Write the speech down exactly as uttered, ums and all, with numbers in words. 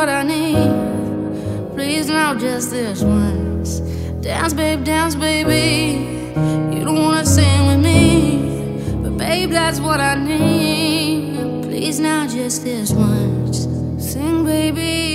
what I need. Please now, just this once. Dance, babe, dance, baby. You don't wanna sing with me, but babe, that's what I need. Please now, just this once. Sing, baby.